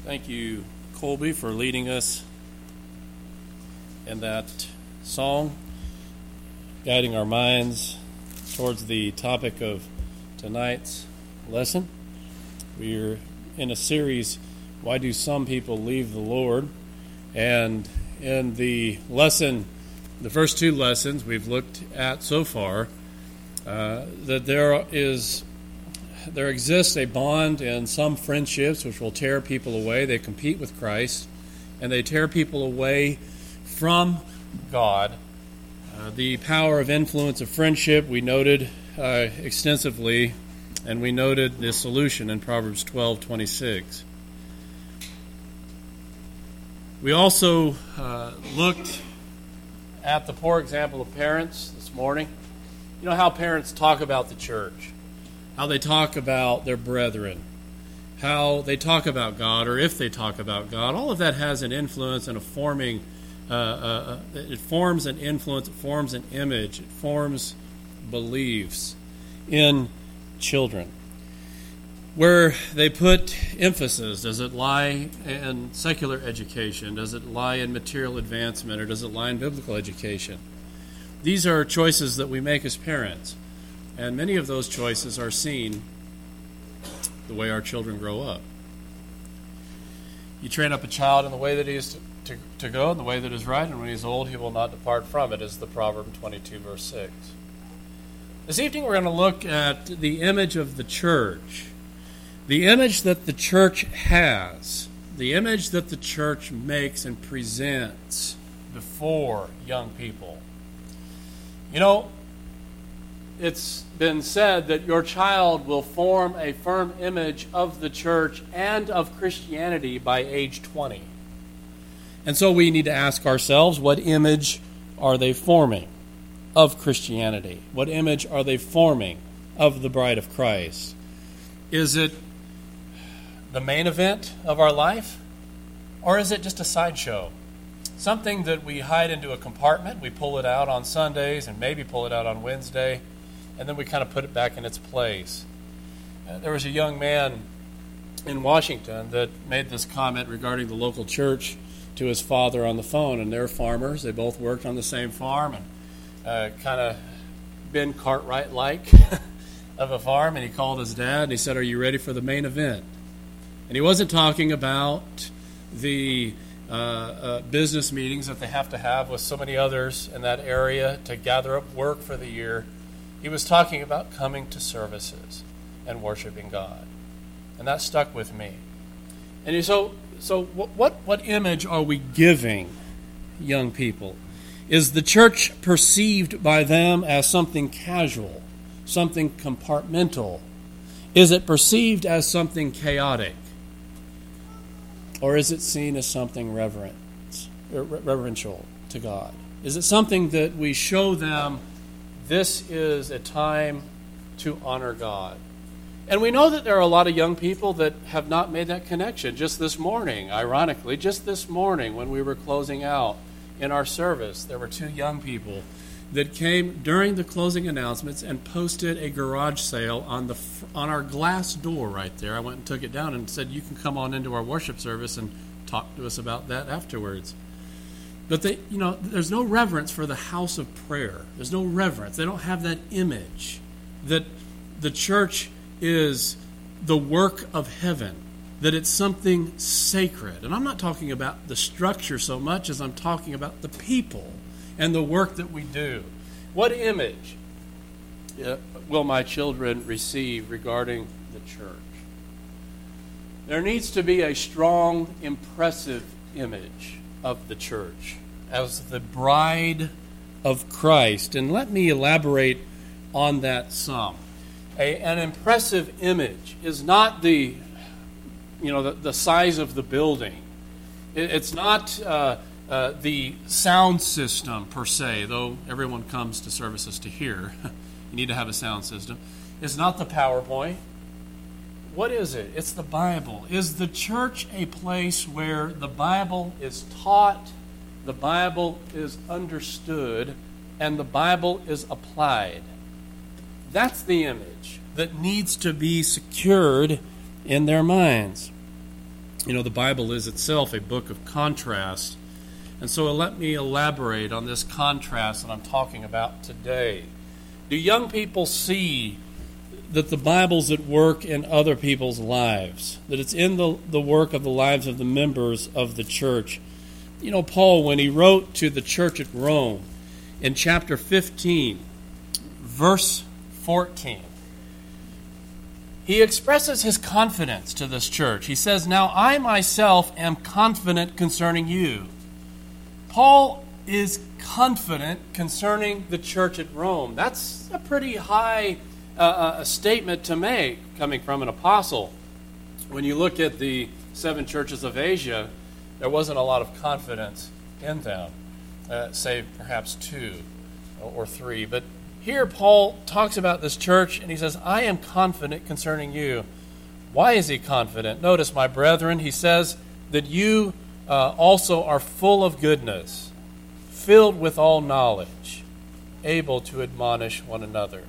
Thank you, Colby, for leading us in that song, guiding our minds towards the topic of tonight's lesson. We're in a series, Why Do Some People Leave the Lord? And in the lesson, the first two lessons we've looked at so far, that there exists a bond in some friendships which will tear people away. They compete with Christ, and they tear people away from God. The power of influence of friendship we noted extensively, and we noted the solution in Proverbs 12:26. We also looked at the poor example of parents this morning. You know how parents talk about the church, how they talk about their brethren, how they talk about God, or if they talk about God. All of that has an influence and a forming, it forms an influence, it forms an image, it forms beliefs in children. Where they put emphasis, does it lie in secular education? Does it lie in material advancement? Or does it lie in biblical education? These are choices that we make as parents. And many of those choices are seen the way our children grow up. You train up a child in the way that he is to go, in the way that is right, and when he is old, he will not depart from it, is the Proverb 22, verse 6. This evening we're going to look at the image of the church. The image that the church has, the image that the church makes and presents before young people. You know, it's been said that your child will form a firm image of the church and of Christianity by age 20. And so we need to ask ourselves, what image are they forming of Christianity? What image are they forming of the bride of Christ? Is it the main event of our life? Or is it just a sideshow? Something that we hide into a compartment, we pull it out on Sundays and maybe pull it out on Wednesday, and then we kind of put it back in its place. There was a young man in Washington that made this comment regarding the local church to his father on the phone, and they're farmers. They both worked on the same farm, and kind of Ben Cartwright-like of a farm, and he called his dad, and he said, "Are you ready for the main event?" And he wasn't talking about the business meetings that they have to have with so many others in that area to gather up work for the year. He was talking about coming to services and worshiping God. And that stuck with me. And so what image are we giving young people? Is the church perceived by them as something casual, something compartmental? Is it perceived as something chaotic? Or is it seen as something reverential to God? Is it something that we show them this is a time to honor God? And we know that there are a lot of young people that have not made that connection. Just this morning, ironically, just this morning when we were closing out in our service, there were two young people that came during the closing announcements and posted a garage sale on our glass door right there. I went and took it down and said, "You can come on into our worship service and talk to us about that afterwards." But there's no reverence for the house of prayer. There's no reverence. They don't have that image that the church is the work of heaven, that it's something sacred. And I'm not talking about the structure so much as I'm talking about the people and the work that we do. What image will my children receive regarding the church? There needs to be a strong, impressive image of the church as the bride of Christ. And let me elaborate on that some. An impressive image is not the size of the building. It's not the sound system per se, though everyone comes to services to hear. You need to have a sound system. It's not the PowerPoint. What is it? It's the Bible. Is the church a place where the Bible is taught, the Bible is understood, and the Bible is applied? That's the image that needs to be secured in their minds. You know, the Bible is itself a book of contrast. And so let me elaborate on this contrast that I'm talking about today. Do young people see that the Bible's at work in other people's lives? That it's in the work of the lives of the members of the church? You know, Paul, when he wrote to the church at Rome, in chapter 15, verse 14, he expresses his confidence to this church. He says, "Now I myself am confident concerning you." Paul is confident concerning the church at Rome. That's a pretty high statement to make coming from an apostle. When you look at the 7 churches of Asia, there wasn't a lot of confidence in them, save perhaps 2 or 3. But here Paul talks about this church, and he says, "I am confident concerning you." Why is he confident? Notice, "My brethren," he says, "that you also are full of goodness, filled with all knowledge, able to admonish one another."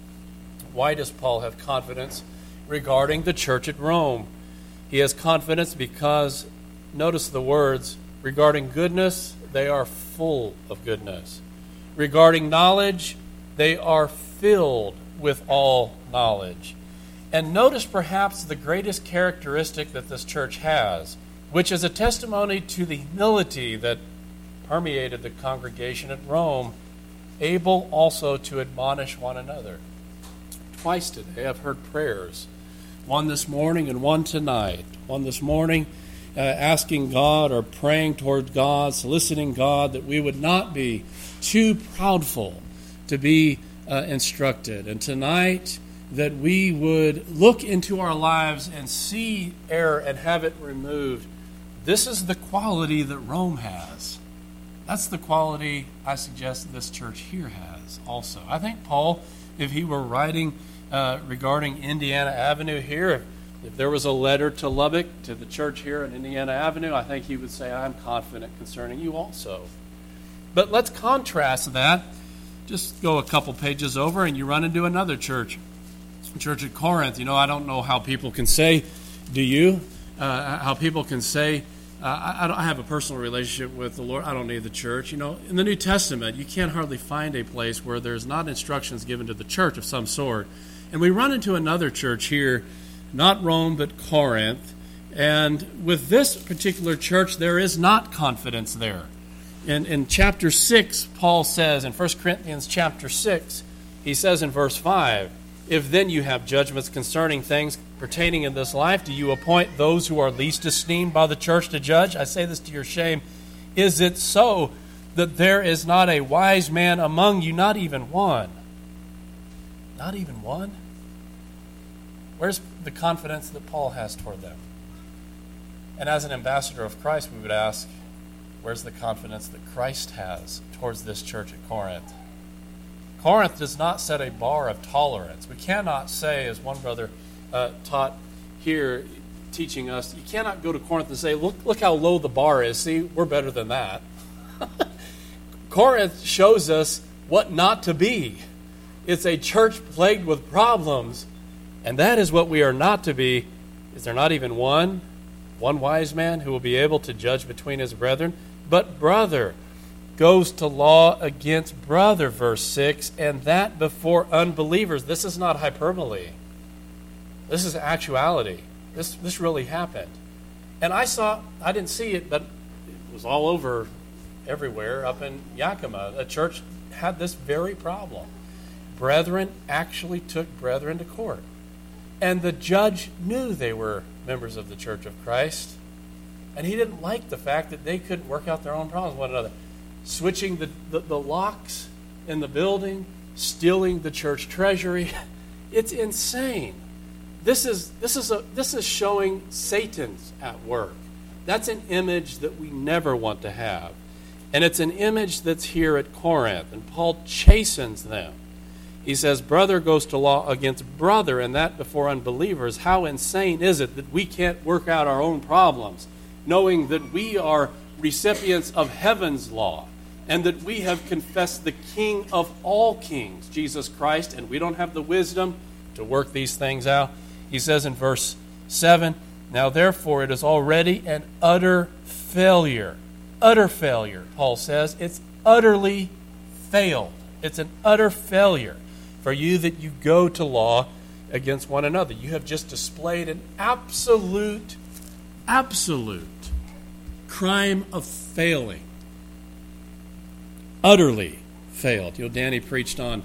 Why does Paul have confidence regarding the church at Rome? He has confidence because, notice the words, regarding goodness, they are full of goodness. Regarding knowledge, they are filled with all knowledge. And notice perhaps the greatest characteristic that this church has, which is a testimony to the humility that permeated the congregation at Rome, able also to admonish one another. Twice today I've heard prayers, one this morning and one tonight. One this morning asking God or praying toward God, soliciting God that we would not be too proudful to be instructed. And tonight, that we would look into our lives and see error and have it removed. This is the quality that Rome has. That's the quality I suggest this church here has also. I think Paul, if he were writing regarding Indiana Avenue here, if there was a letter to Lubbock, to the church here at Indiana Avenue, I think he would say, "I'm confident concerning you also." But let's contrast that. Just go a couple pages over and you run into another church at Corinth. You know, I don't know how people can say, do you? How people can say, I have a personal relationship with the Lord. I don't need the church. You know, in the New Testament, you can't hardly find a place where there's not instructions given to the church of some sort. And we run into another church here, not Rome, but Corinth. And with this particular church, there is not confidence there. In chapter 6, Paul says, in 1 Corinthians chapter 6, he says in verse 5, "If then you have judgments concerning things pertaining in this life, do you appoint those who are least esteemed by the church to judge? I say this to your shame. Is it so that there is not a wise man among you, not even one?" Not even one? Where's the confidence that Paul has toward them? And as an ambassador of Christ, we would ask, where's the confidence that Christ has towards this church at Corinth? Corinth does not set a bar of tolerance. We cannot say, as one brother taught here, teaching us, you cannot go to Corinth and say, look how low the bar is. See, we're better than that. Corinth shows us what not to be. It's a church plagued with problems, and that is what we are not to be. Is there not even one wise man who will be able to judge between his brethren? But brother goes to law against brother, verse 6, and that before unbelievers. This is not hyperbole. This is actuality. This really happened. And I didn't see it, but it was all over everywhere up in Yakima. A church had this very problem. Brethren actually took brethren to court. And the judge knew they were members of the Church of Christ. And he didn't like the fact that they couldn't work out their own problems with one another. Switching the locks in the building, stealing the church treasury. It's insane. This is showing Satan's at work. That's an image that we never want to have. And it's an image that's here at Corinth. And Paul chastens them. He says, brother goes to law against brother, and that before unbelievers. How insane is it that we can't work out our own problems, knowing that we are recipients of heaven's law, and that we have confessed the King of all kings, Jesus Christ, and we don't have the wisdom to work these things out? He says in verse 7, Now, therefore, it is already an utter failure. Utter failure, Paul says. It's utterly failed. It's an utter failure for you that you go to law against one another. You have just displayed an absolute crime of failing. Utterly failed. Danny preached on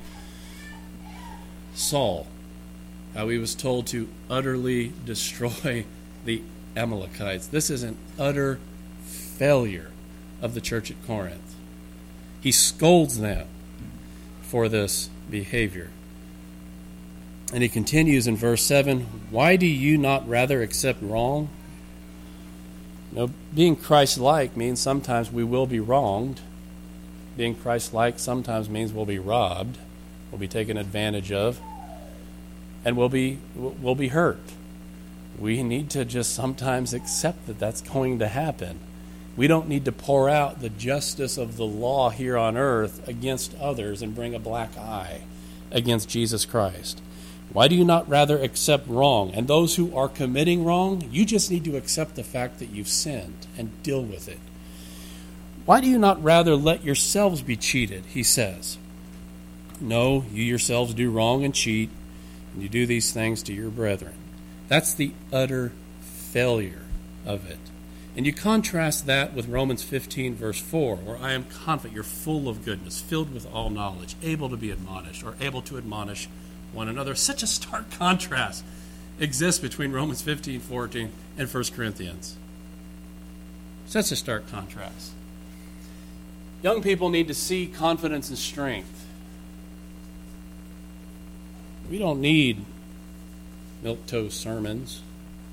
Saul, how he was told to utterly destroy the Amalekites. This is an utter failure of the church at Corinth. He scolds them for this behavior. And he continues in verse 7, why do you not rather accept wrong? Being Christ-like means sometimes we will be wronged. Being Christ-like sometimes means we'll be robbed, we'll be taken advantage of, and we'll be hurt. We need to just sometimes accept that that's going to happen. We don't need to pour out the justice of the law here on earth against others and bring a black eye against Jesus Christ. Why do you not rather accept wrong? And those who are committing wrong, you just need to accept the fact that you've sinned and deal with it. Why do you not rather let yourselves be cheated, he says. No, you yourselves do wrong and cheat, and you do these things to your brethren. That's the utter failure of it. And you contrast that with Romans 15, verse 4, where I am confident you're full of goodness, filled with all knowledge, able to be admonished, or able to admonish one another. Such a stark contrast exists between Romans 15:14 and 1 Corinthians. Such a stark contrast. Young people need to see confidence and strength. We don't need milquetoast sermons.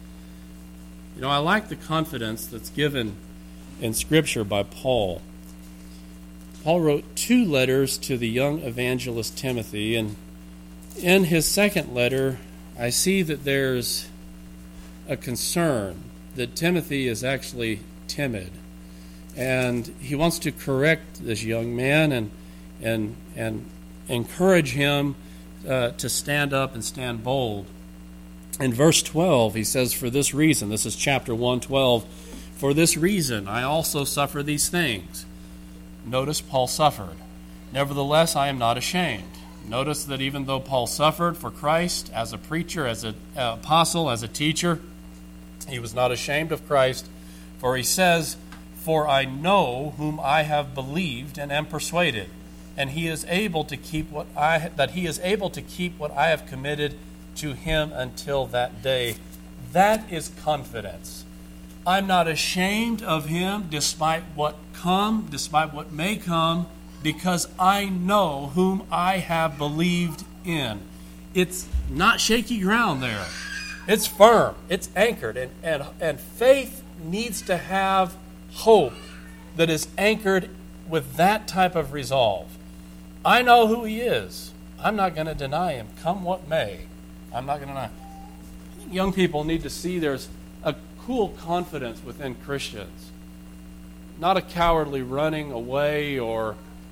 I like the confidence that's given in Scripture by Paul. Paul wrote 2 letters to the young evangelist Timothy, and in his second letter, I see that there's a concern that Timothy is actually timid, and he wants to correct this young man and encourage him to stand up and stand bold. In verse 12, he says, for this reason, this is chapter 1:12, for this reason I also suffer these things. Notice Paul suffered. Nevertheless, I am not ashamed. Notice that even though Paul suffered for Christ as a preacher, as an apostle, as a teacher, he was not ashamed of Christ, for he says, for I know whom I have believed and am persuaded, and he is able to keep what I have committed to him until that day. That is confidence. I'm not ashamed of him despite what may come, because I know whom I have believed in. It's not shaky ground there. It's firm. It's anchored. And faith needs to have hope that is anchored with that type of resolve. I know who he is. I'm not going to deny him, come what may. I'm not going to deny. Young people need to see there's a cool confidence within Christians, not a cowardly running away or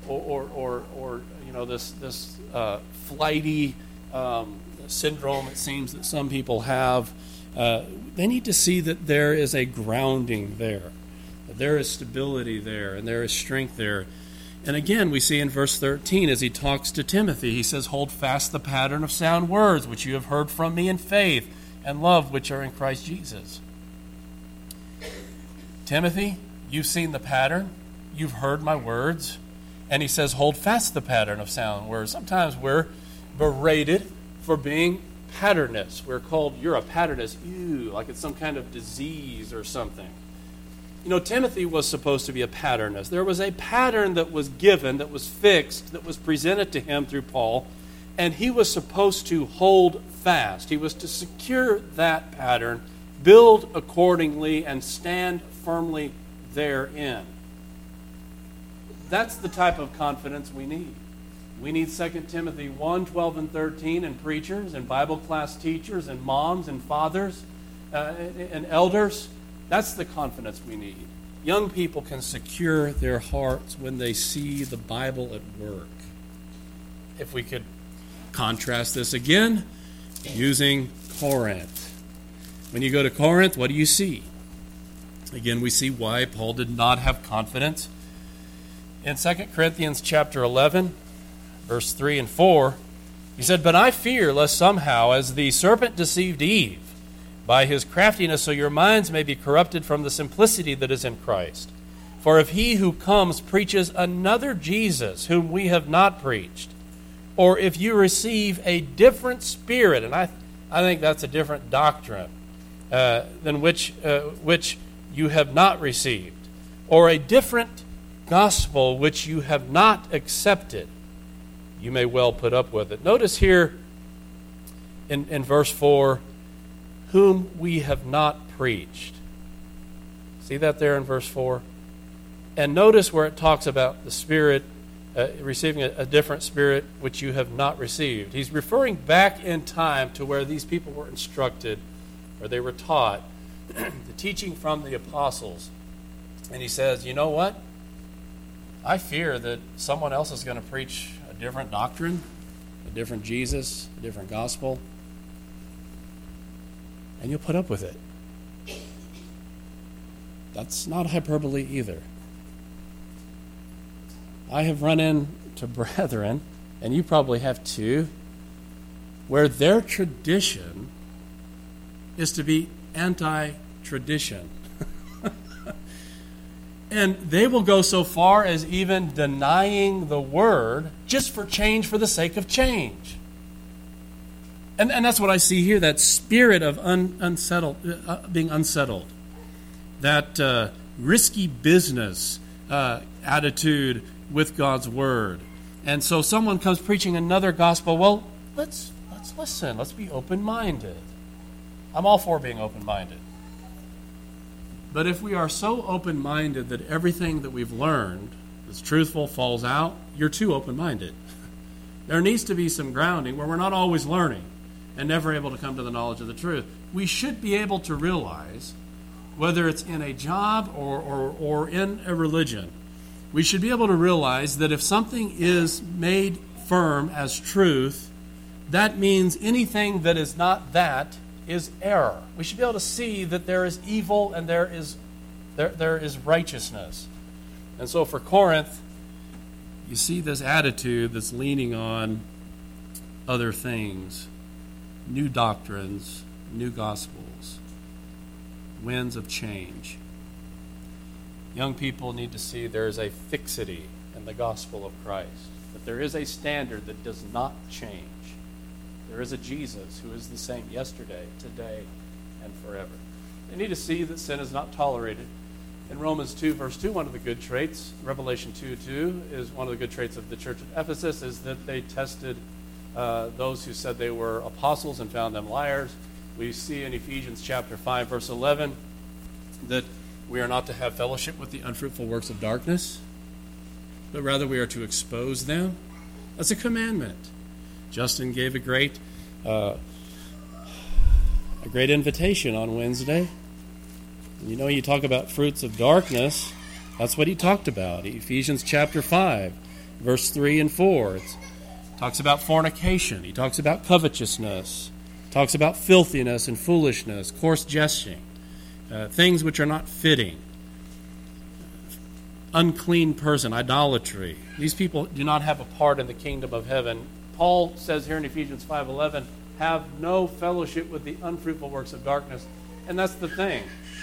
this flighty syndrome it seems that some people have. They need to see that there is a grounding there, that there is stability there, and there is strength there. And again, we see in verse 13, as he talks to Timothy, he says, hold fast the pattern of sound words, which you have heard from me in faith and love, which are in Christ Jesus. Timothy, you've seen the pattern. You've heard my words. And he says, hold fast the pattern of sound words. Sometimes we're berated for being patternists. We're called, you're a patternist. Ew, like it's some kind of disease or something. Timothy was supposed to be a patternist. There was a pattern that was given, that was fixed, that was presented to him through Paul, and he was supposed to hold fast. He was to secure that pattern, build accordingly, and stand firmly therein. That's the type of confidence we need. We need 2 Timothy 1:12 and 13, and preachers and Bible class teachers and moms and fathers and elders. That's the confidence we need. Young people can secure their hearts when they see the Bible at work. If we could contrast this again using Corinth. When you go to Corinth, what do you see? Again, we see why Paul did not have confidence. In 2 Corinthians chapter 11, verse 3 and 4, he said, "But I fear lest somehow, as the serpent deceived Eve by his craftiness, so your minds may be corrupted from the simplicity that is in Christ. For if he who comes preaches another Jesus, whom we have not preached, or if you receive a different spirit," and I think that's a different doctrine than which you have not received, "or a different gospel which you have not accepted, you may well put up with it." Notice here in verse 4, "whom we have not preached." See that there in verse 4? And notice where it talks about the Spirit, receiving a different spirit which you have not received. He's referring back in time to where these people were instructed, or they were taught, the teaching from the apostles. And he says, you know what? I fear that someone else is going to preach a different doctrine, a different Jesus, a different gospel, and you'll put up with it. That's not hyperbole either. I have run into brethren, and you probably have too, where their tradition is to be anti-tradition. And they will go so far as even denying the word just for change for the sake of change. And that's what I see here, that spirit of being unsettled, that risky business attitude with God's word. And so someone comes preaching another gospel. Well, let's listen. Let's be open-minded. I'm all for being open-minded. But if we are so open-minded that everything that we've learned that's truthful falls out, you're too open-minded. There needs to be some grounding where we're not always learning and never able to come to the knowledge of the truth. We should be able to realize, whether it's in a job or in a religion, we should be able to realize that if something is made firm as truth, that means anything that is not that is error. We should be able to see that there is evil and there is righteousness. And so for Corinth, you see this attitude that's leaning on other things, new doctrines, new gospels, winds of change. Young people need to see there is a fixity in the gospel of Christ, that there is a standard that does not change. There is a Jesus who is the same yesterday, today, and forever. They need to see that sin is not tolerated. In Romans 2, verse 2, one of the good traits, Revelation 2:2, is one of the good traits of the church of Ephesus, is that they tested those who said they were apostles and found them liars. We see in Ephesians chapter 5, verse 11, that we are not to have fellowship with the unfruitful works of darkness, but rather we are to expose them. That's a commandment. Justin gave a great invitation on Wednesday. You know, you talk about fruits of darkness. That's what he talked about. Ephesians chapter 5, verse 3 and 4. It talks about fornication. He talks about covetousness. Talks about filthiness and foolishness, coarse jesting, things which are not fitting, unclean person, idolatry. These people do not have a part in the kingdom of heaven. Paul says here in Ephesians 5:11, have no fellowship with the unfruitful works of darkness. And that's the thing.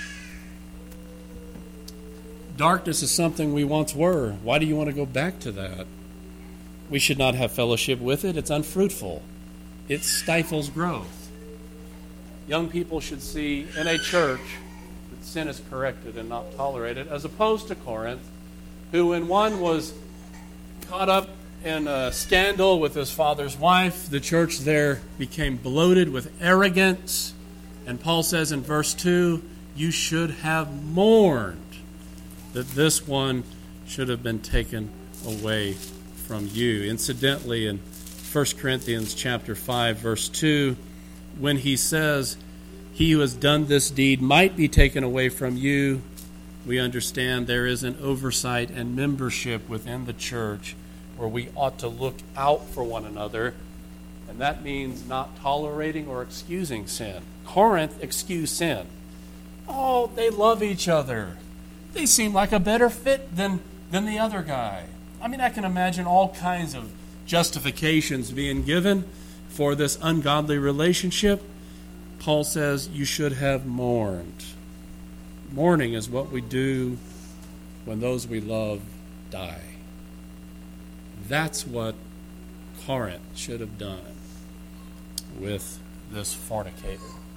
Darkness is something we once were. Why do you want to go back to that? We should not have fellowship with it. It's unfruitful. It stifles growth. Young people should see in a church that sin is corrected and not tolerated, as opposed to Corinth, who when one was caught up in a scandal with his father's wife, the church there became bloated with arrogance. And Paul says in verse 2, you should have mourned that this one should have been taken away from you. Incidentally, in 1 Corinthians chapter 5, verse 2, when he says, he who has done this deed might be taken away from you, we understand there is an oversight and membership within the church where we ought to look out for one another, and that means not tolerating or excusing sin. Corinth excuse sin. Oh, they love each other. They seem like a better fit than the other guy. I mean, I can imagine all kinds of justifications being given for this ungodly relationship. Paul says you should have mourned. Mourning is what we do when those we love die. That's what Corinth should have done with this fornicator.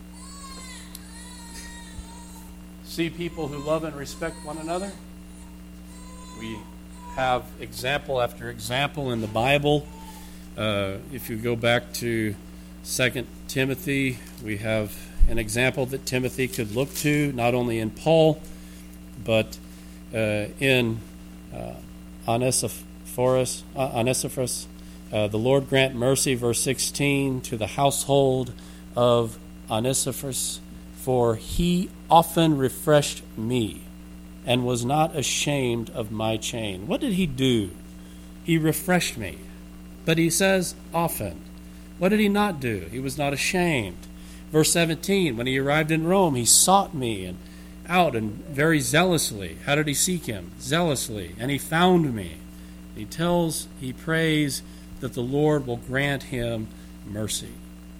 See people who love and respect one another? We have example after example in the Bible. If you go back to 2 Timothy, we have an example that Timothy could look to, not only in Paul, but in Onesiphorus. The Lord grant mercy, verse 16, to the household of Onesiphorus, for he often refreshed me and was not ashamed of my chain. What did he do? He refreshed me. But he says often. What did he not do? He was not ashamed. Verse 17, when he arrived in Rome, he sought me out and very zealously. How did he seek him? Zealously. And he found me. He prays that the Lord will grant him mercy.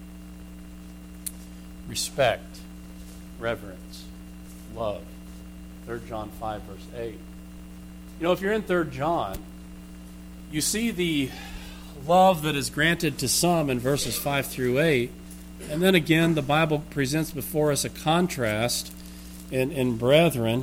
Respect, reverence, love. 3 John 5, verse 8. If you're in 3 John, you see the love that is granted to some in verses 5 through 8. And then again, the Bible presents before us a contrast in brethren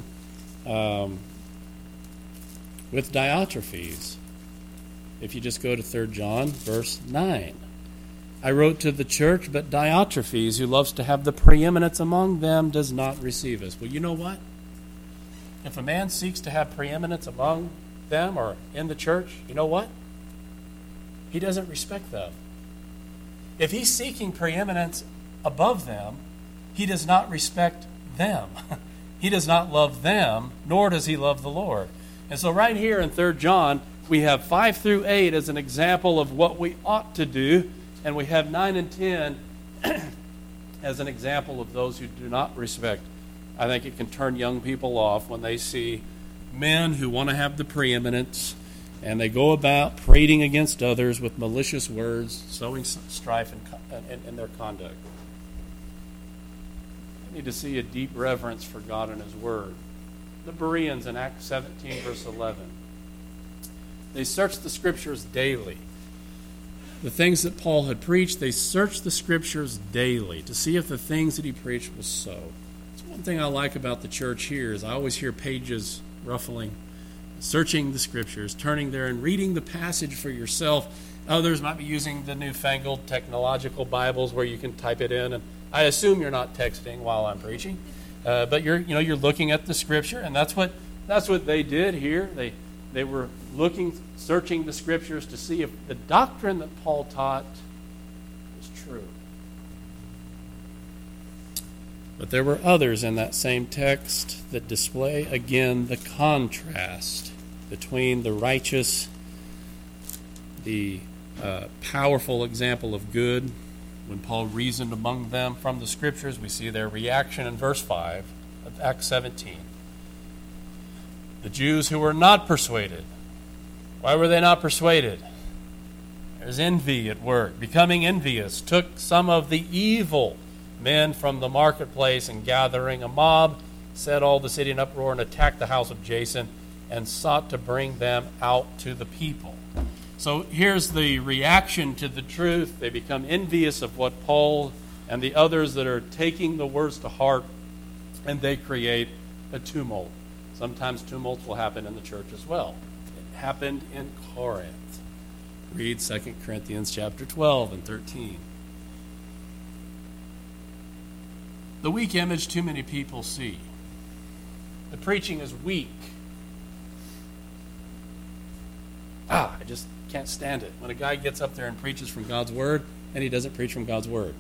with Diotrephes. If you just go to 3 John, verse 9. I wrote to the church, but Diotrephes, who loves to have the preeminence among them, does not receive us. Well, you know what? If a man seeks to have preeminence among them or in the church, you know what? He doesn't respect them. If he's seeking preeminence above them, he does not respect them. He does not love them, nor does he love the Lord. And so right here in 3 John, we have 5 through 8 as an example of what we ought to do, and we have 9 and 10 as an example of those who do not respect. I think it can turn young people off when they see men who want to have the preeminence, and they go about prating against others with malicious words, sowing strife in their conduct. I need to see a deep reverence for God and His Word. The Bereans in Acts 17, verse 11. They searched the Scriptures daily. The things that Paul had preached, they searched the Scriptures daily to see if the things that he preached was so. It's one thing I like about the church here is I always hear pages ruffling, searching the Scriptures, turning there and reading the passage for yourself. Others might be using the newfangled technological Bibles where you can type it in, and I assume you're not texting while I'm preaching, but you're looking at the Scripture, and that's what they did here. They were searching the Scriptures to see if the doctrine that Paul taught was true. But there were others in that same text that display again the contrast between the righteous, the powerful example of good. When Paul reasoned among them from the Scriptures, we see their reaction in verse 5 of Acts 17. The Jews who were not persuaded. Why were they not persuaded? There's envy at work. Becoming envious, took some of the evil men from the marketplace and gathering a mob, set all the city in uproar and attacked the house of Jason and sought to bring them out to the people. So here's the reaction to the truth. They become envious of what Paul and the others that are taking the words to heart, and they create a tumult. Sometimes tumults will happen in the church as well. It happened in Corinth. Read 2 Corinthians chapter 12 and 13. The weak image too many people see. The preaching is weak. I just can't stand it when a guy gets up there and preaches from God's Word and he doesn't preach from God's Word.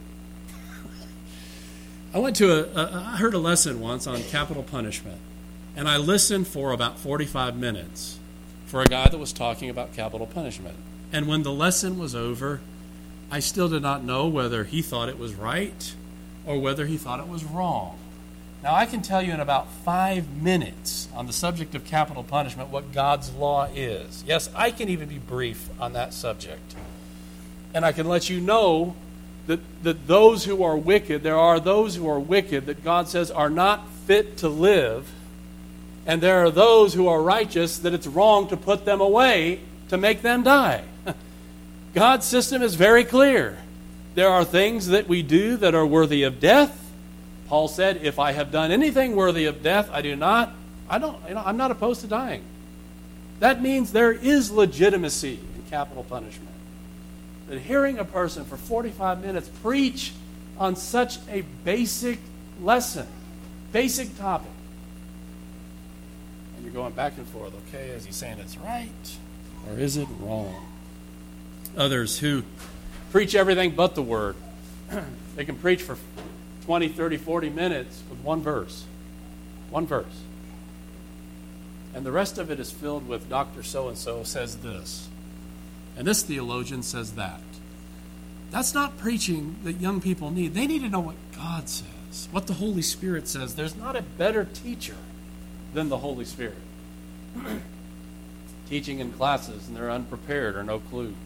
I heard a lesson once on capital punishment, and I listened for about 45 minutes for a guy that was talking about capital punishment. And when the lesson was over, I still did not know whether he thought it was right or whether he thought it was wrong. Now, I can tell you in about 5 minutes on the subject of capital punishment what God's law is. Yes, I can even be brief on that subject. And I can let you know that those who are wicked, there are those who are wicked that God says are not fit to live, and there are those who are righteous that it's wrong to put them away to make them die. God's system is very clear. There are things that we do that are worthy of death. Paul said, if I have done anything worthy of death, I'm not opposed to dying. That means there is legitimacy in capital punishment. That hearing a person for 45 minutes preach on such a basic lesson, basic topic, and you're going back and forth, okay, is he saying it's right or is it wrong? Others who preach everything but the word, they can preach for 20, 30, 40 minutes with one verse. One verse. And the rest of it is filled with Dr. So-and-so says this. And this theologian says that. That's not preaching that young people need. They need to know what God says, what the Holy Spirit says. There's not a better teacher than the Holy Spirit. Teaching in classes and they're unprepared or no clue.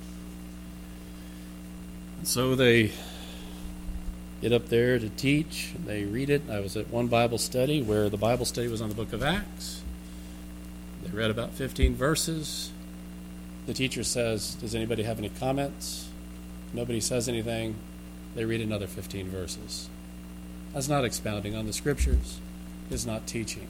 And so they get up there to teach, and they read it. I was at one Bible study where the Bible study was on the book of Acts. They read about 15 verses. The teacher says, does anybody have any comments? Nobody says anything. They read another 15 verses. That's not expounding on the Scriptures. It's not teaching.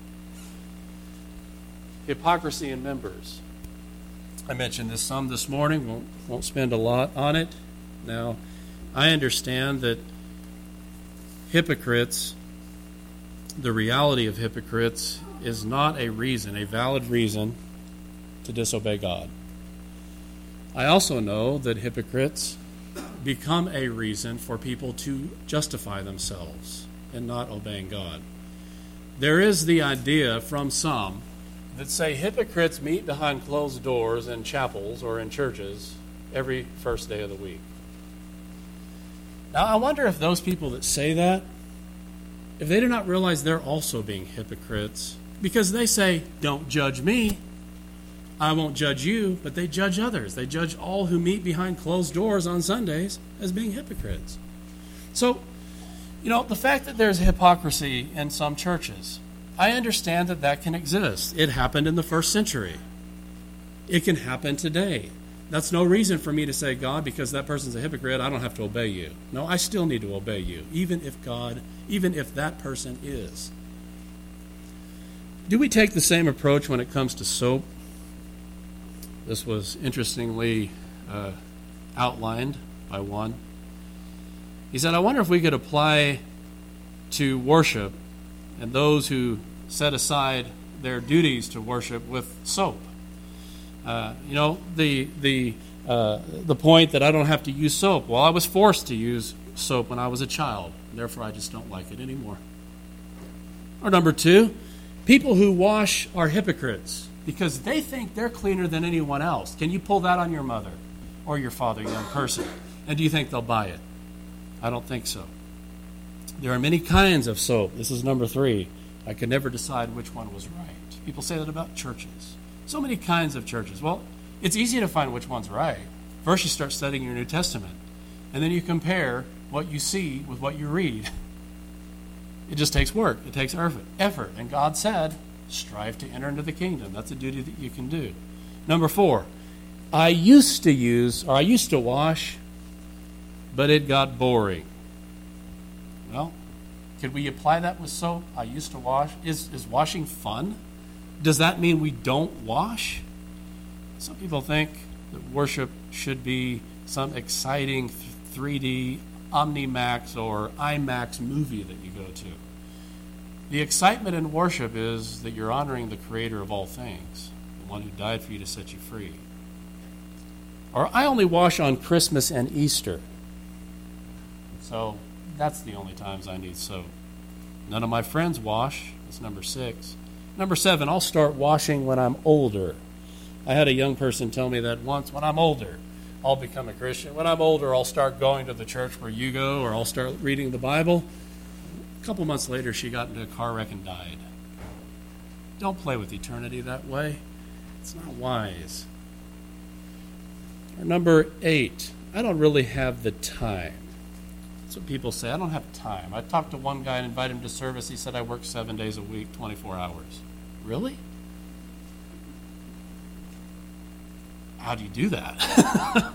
Hypocrisy in members. I mentioned this some this morning. Won't spend a lot on it. Now, I understand that hypocrites, the reality of hypocrites, is not a valid reason to disobey God. I also know that hypocrites become a reason for people to justify themselves in not obeying God. There is the idea from some that say hypocrites meet behind closed doors in chapels or in churches every first day of the week. Now, I wonder if those people that say that, if they do not realize they're also being hypocrites, because they say, don't judge me, I won't judge you, but they judge others. They judge all who meet behind closed doors on Sundays as being hypocrites. So, the fact that there's hypocrisy in some churches, I understand that can exist. It happened in the first century. It can happen today. That's no reason for me to say, God, because that person's a hypocrite, I don't have to obey you. No, I still need to obey you, even if that person is. Do we take the same approach when it comes to soap? This was interestingly outlined by one. He said, I wonder if we could apply to worship and those who set aside their duties to worship with soap. The point that I don't have to use soap. Well, I was forced to use soap when I was a child. Therefore, I just don't like it anymore. Or number two, people who wash are hypocrites because they think they're cleaner than anyone else. Can you pull that on your mother or your father, young person? And do you think they'll buy it? I don't think so. There are many kinds of soap. This is number three. I could never decide which one was right. People say that about churches. So many kinds of churches. Well, it's easy to find which one's right. First, you start studying your New Testament, and then you compare what you see with what you read. It just takes work. It takes effort. And God said, strive to enter into the kingdom. That's a duty that you can do. Number four, I used to wash, but it got boring. Well, could we apply that with soap? I used to wash. Is washing fun? Does that mean we don't wash? Some people think that worship should be some exciting 3D Omnimax or IMAX movie that you go to. The excitement in worship is that you're honoring the Creator of all things, the one who died for you to set you free. Or I only wash on Christmas and Easter. So that's the only times I need soap. None of my friends wash. That's number 6. Number 7, I'll start washing when I'm older. I had a young person tell me that once, when I'm older. I'll become a Christian. When I'm older, I'll start going to the church where you go, or I'll start reading the Bible. A couple months later, she got into a car wreck and died. Don't play with eternity that way. It's not wise. Or number 8, I don't really have the time. That's what people say. I don't have time. I talked to one guy and invited him to service. He said, I work 7 days a week, 24 hours. Really? How do you do that?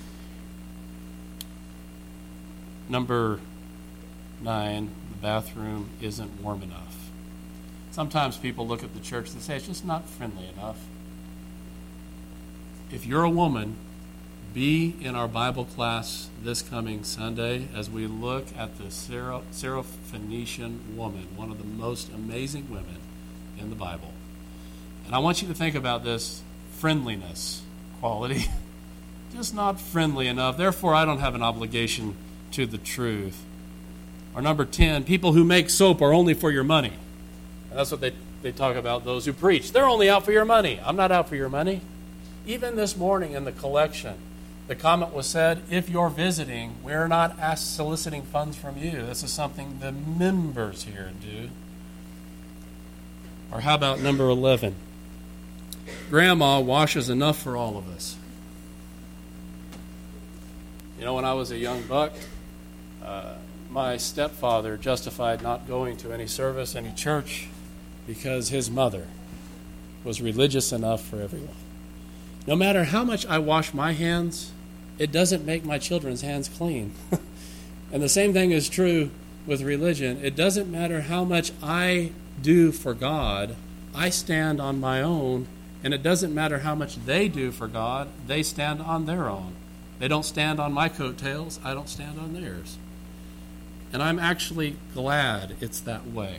Number 9, the bathroom isn't warm enough. Sometimes people look at the church and say, it's just not friendly enough. If you're a woman, be in our Bible class this coming Sunday as we look at the Syrophoenician woman, one of the most amazing women in the Bible. And I want you to think about this friendliness quality. Just not friendly enough. Therefore, I don't have an obligation to the truth. Or number 10, people who make soap are only for your money. And that's what they talk about, those who preach. They're only out for your money. I'm not out for your money. Even this morning in the collection, the comment was said, if you're visiting, we're not soliciting funds from you. This is something the members here do. Or how about number 11? Grandma washes enough for all of us. You know, when I was a young buck, my stepfather justified not going to any service, any church, because his mother was religious enough for everyone. No matter how much I wash my hands, it doesn't make my children's hands clean. And the same thing is true with religion. It doesn't matter how much I do for God, I stand on my own, and it doesn't matter how much they do for God, they stand on their own. They don't stand on my coattails, I don't stand on theirs. And I'm actually glad it's that way.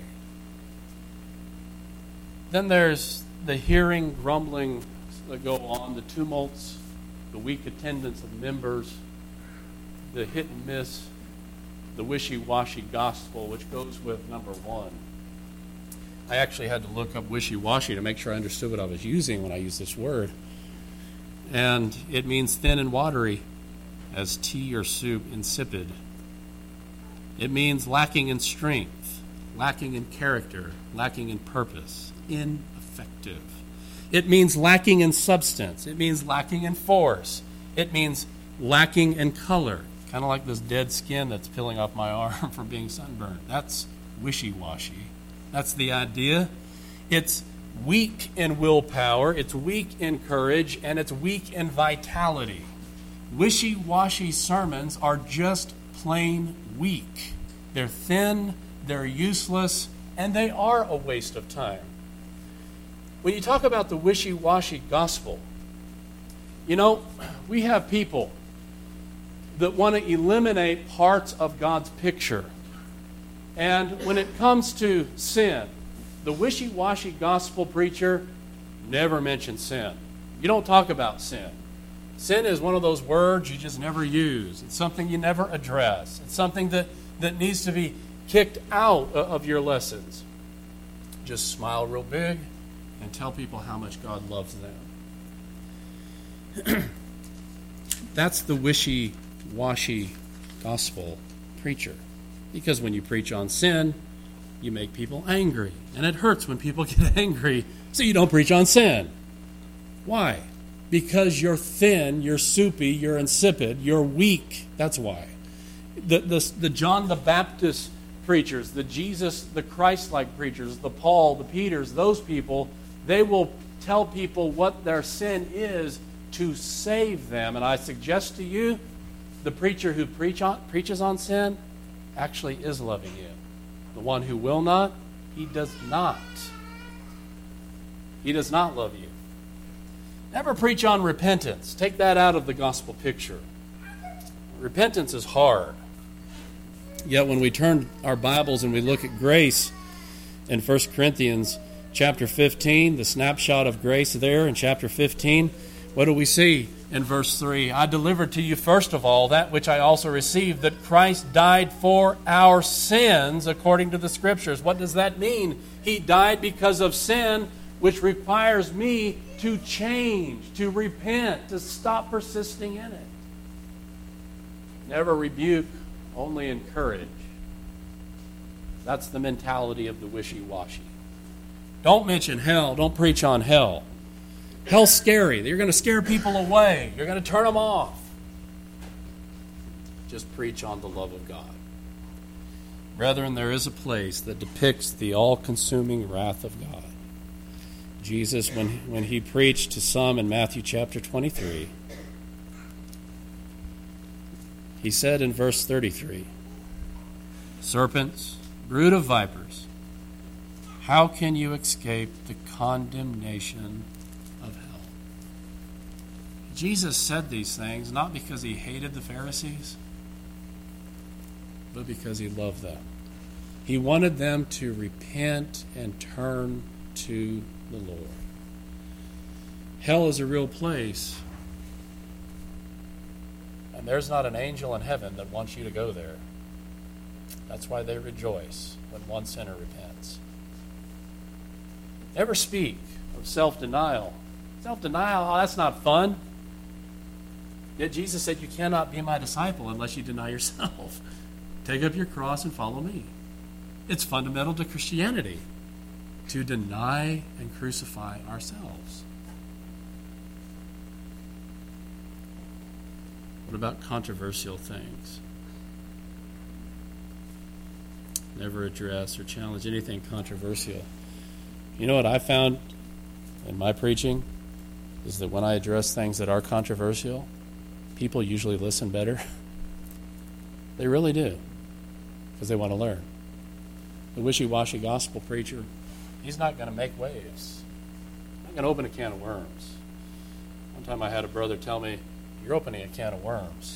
Then there's the hearing, grumbling that go on, the tumults, the weak attendance of members, the hit and miss, the wishy-washy gospel, which goes with number 1. I actually had to look up wishy-washy to make sure I understood what I was using when I used this word. And it means thin and watery, as tea or soup, insipid. It means lacking in strength, lacking in character, lacking in purpose, ineffective. It means lacking in substance. It means lacking in force. It means lacking in color, kind of like this dead skin that's peeling off my arm from being sunburned. That's wishy-washy. That's the idea. It's weak in willpower, it's weak in courage, and it's weak in vitality. Wishy-washy sermons are just plain weak. They're thin, they're useless, and they are a waste of time. When you talk about the wishy-washy gospel, you know, we have people that want to eliminate parts of God's picture. And when it comes to sin, the wishy-washy gospel preacher never mentions sin. You don't talk about sin. Sin is one of those words you just never use. It's something you never address. It's something that needs to be kicked out of your lessons. Just smile real big and tell people how much God loves them. That's the wishy-washy gospel preacher. Because when you preach on sin, you make people angry. And it hurts when people get angry, so you don't preach on sin. Why? Because you're thin, you're soupy, you're insipid, you're weak. That's why. The John the Baptist preachers, the Jesus, the Christ-like preachers, the Paul, the Peters, those people, they will tell people what their sin is to save them. And I suggest to you, the preacher who preaches on sin actually is loving you. The one who will not, he does not. He does not love you. Never preach on repentance. Take that out of the gospel picture. Repentance is hard. Yet when we turn our Bibles and we look at grace in 1 Corinthians chapter 15, the snapshot of grace there in chapter 15, what do we see in verse 3? I delivered to you first of all that which I also received, that Christ died for our sins according to the Scriptures. What does that mean? He died because of sin, which requires me to change, to repent, to stop persisting in it. Never rebuke, only encourage. That's the mentality of the wishy-washy. Don't mention hell. Don't preach on hell. Hell's scary. You're going to scare people away. You're going to turn them off. Just preach on the love of God. Brethren, there is a place that depicts the all-consuming wrath of God. Jesus, when he preached to some in Matthew chapter 23, he said in verse 33, "Serpents, brood of vipers, how can you escape the condemnation of hell?" Jesus said these things not because he hated the Pharisees, but because he loved them. He wanted them to repent and turn to the Lord. Hell is a real place, and there's not an angel in heaven that wants you to go there. That's why they rejoice when one sinner repents. Never speak of self-denial. Self-denial, oh, that's not fun. Yet Jesus said you cannot be my disciple unless you deny yourself. Take up your cross and follow me. It's fundamental to Christianity to deny and crucify ourselves. What about controversial things? Never address or challenge anything controversial. You know what I found in my preaching is that when I address things that are controversial, people usually listen better. They really do, because they want to learn. The wishy-washy gospel preacher, he's not going to make waves. He's not going to open a can of worms. One time I had a brother tell me, "You're opening a can of worms."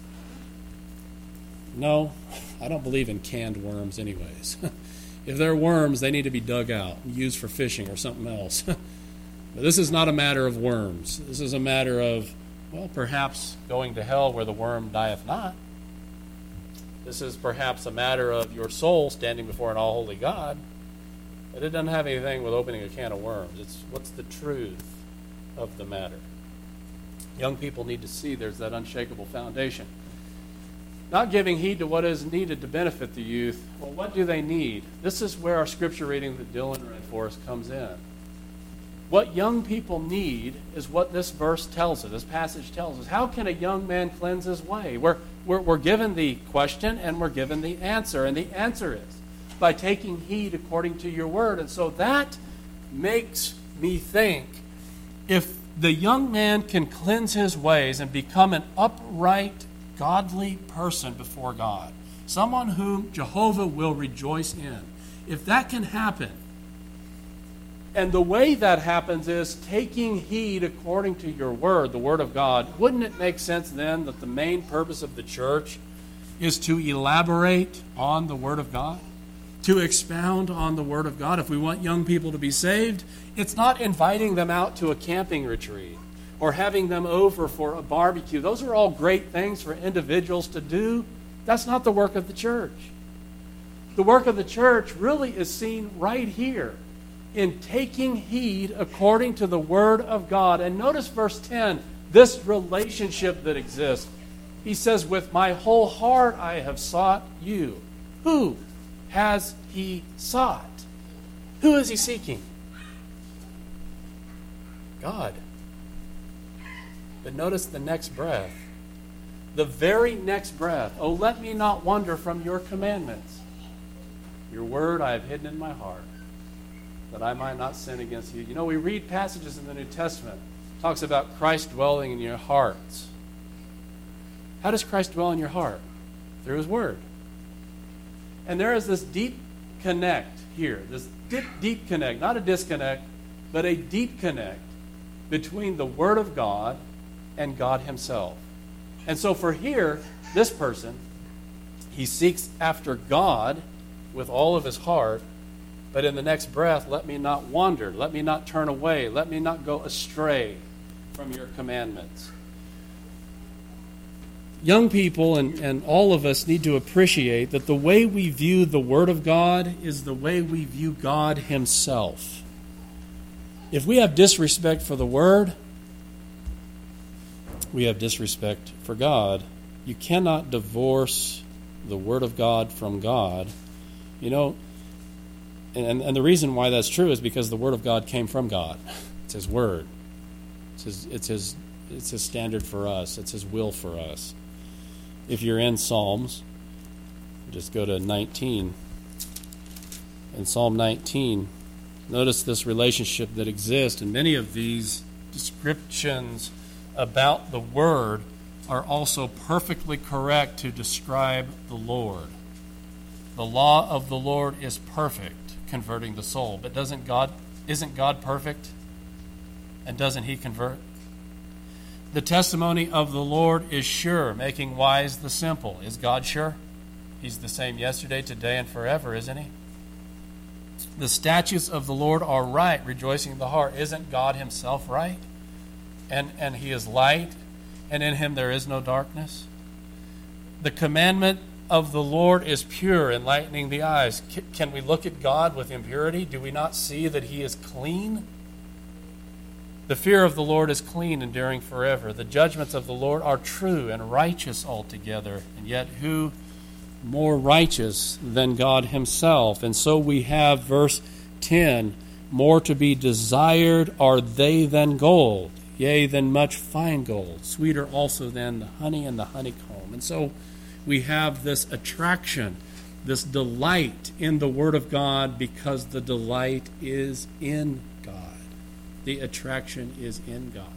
No, I don't believe in canned worms anyways. If they're worms, they need to be dug out and used for fishing or something else. But this is not a matter of worms. This is a matter of, well, perhaps going to hell where the worm dieth not. This is perhaps a matter of your soul standing before an all-holy God. But it doesn't have anything with opening a can of worms. It's what's the truth of the matter. Young people need to see there's that unshakable foundation. Not giving heed to what is needed to benefit the youth. Well, what do they need? This is where our scripture reading that Dylan read for us comes in. What young people need is what this verse tells us, this passage tells us. How can a young man cleanse his way? We're given the question and we're given the answer. And the answer is by taking heed according to your word. And so that makes me think, if the young man can cleanse his ways and become an upright, godly person before God, someone whom Jehovah will rejoice in, if that can happen, and the way that happens is taking heed according to your word, the word of God, wouldn't it make sense then that the main purpose of the church is to elaborate on the word of God? To expound on the word of God? If we want young people to be saved, it's not inviting them out to a camping retreat or having them over for a barbecue. Those are all great things for individuals to do. That's not the work of the church. The work of the church really is seen right here in taking heed according to the word of God. And notice verse 10, this relationship that exists. He says, "With my whole heart I have sought you." Who has he sought? Who is he seeking? God. But notice the next breath. The very next breath. "Oh, let me not wander from your commandments. Your word I have hidden in my heart, that I might not sin against you." You know, we read passages in the New Testament. It talks about Christ dwelling in your hearts. How does Christ dwell in your heart? Through his word. And there is this deep connect here. This deep connect, not a disconnect, but a deep connect between the word of God and God himself. And so for here, this person, he seeks after God with all of his heart, but in the next breath, let me not wander, let me not turn away, let me not go astray from your commandments. Young people and all of us need to appreciate that the way we view the Word of God is the way we view God himself. If we have disrespect for the Word, we have disrespect for God You cannot divorce the Word of God from God. You know, and the reason why that's true is because the Word of God came from God. It's His Word. It's His standard for us. It's His will for us. If you're in Psalms, just go to 19. In Psalm 19, notice this relationship that exists, and many of these descriptions about the Word are also perfectly correct to describe the Lord. The law of the Lord is perfect, converting the soul. But isn't God perfect? And doesn't He convert? The testimony of the Lord is sure, making wise the simple. Is God sure? He's the same yesterday, today, and forever, isn't He? The statutes of the Lord are right, rejoicing the heart. Isn't God Himself right? And He is light, and in Him there is no darkness. The commandment of the Lord is pure, enlightening the eyes. Can we look at God with impurity? Do we not see that He is clean? The fear of the Lord is clean, enduring forever. The judgments of the Lord are true and righteous altogether. And yet who more righteous than God Himself? And so we have verse 10, more to be desired are they than gold, yea, than much fine gold, sweeter also than the honey and the honeycomb. And so we have this attraction, this delight in the Word of God, because the delight is in God. The attraction is in God.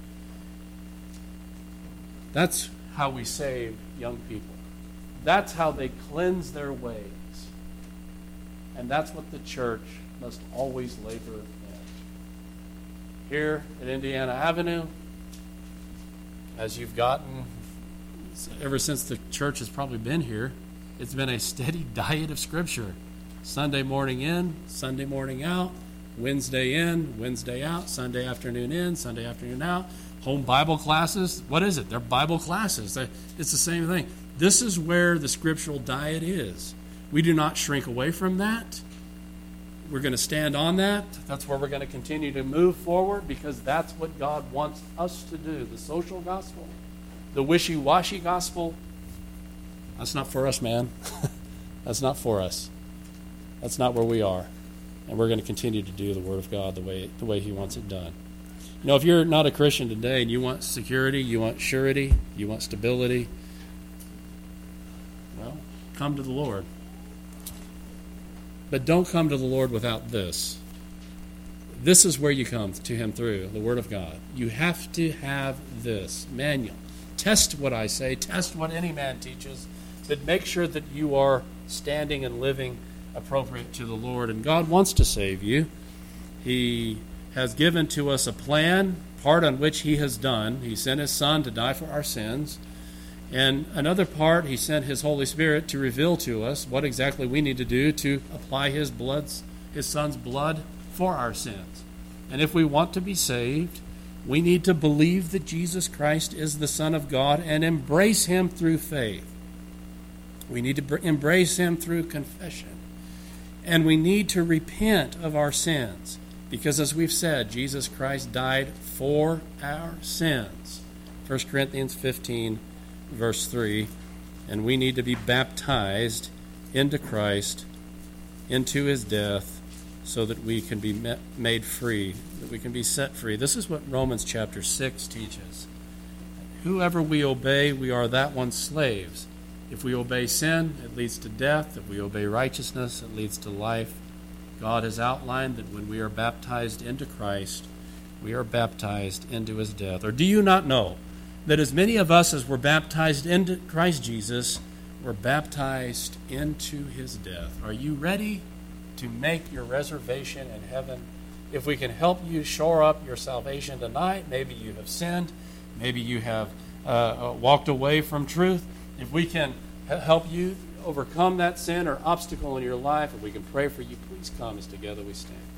That's how we save young people. That's how they cleanse their ways. And that's what the church must always labor in. Here at Indiana Avenue, as you've gotten, ever since the church has probably been here, it's been a steady diet of Scripture. Sunday morning in, Sunday morning out, Wednesday in, Wednesday out, Sunday afternoon in, Sunday afternoon out. Home Bible classes. What is it? They're Bible classes. It's the same thing. This is where the scriptural diet is. We do not shrink away from that. We're going to stand on that. That's where we're going to continue to move forward, because that's what God wants us to do. The social gospel, the wishy-washy gospel, that's not for us, man. That's not for us. That's not where we are. And we're going to continue to do the Word of God the way He wants it done. You know, if you're not a Christian today and you want security, you want surety, you want stability, well, come to the Lord. But don't come to the Lord without this. This is where you come to Him through the Word of God. You have to have this manual. Test what I say, test what any man teaches, but make sure that you are standing and living appropriate to the Lord. And God wants to save you. He has given to us a plan, part on which He has done. He sent His Son to die for our sins. And another part, He sent His Holy Spirit to reveal to us what exactly we need to do to apply His Son's blood for our sins. And if we want to be saved, we need to believe that Jesus Christ is the Son of God and embrace Him through faith. We need to embrace Him through confession. And we need to repent of our sins, because as we've said, Jesus Christ died for our sins. 1 Corinthians 15, verse 3. And we need to be baptized into Christ, into His death, so that we can be made free, that we can be set free. This is what Romans chapter 6 teaches. Whoever we obey, we are that one's slaves. If we obey sin, it leads to death. If we obey righteousness, it leads to life. God has outlined that when we are baptized into Christ, we are baptized into His death. Or do you not know that as many of us as were baptized into Christ Jesus were baptized into His death? Are you ready to make your reservation in heaven? If we can help you shore up your salvation tonight, maybe you have sinned, maybe you have walked away from truth. If we can help you overcome that sin or obstacle in your life, if we can pray for you, please come as together we stand.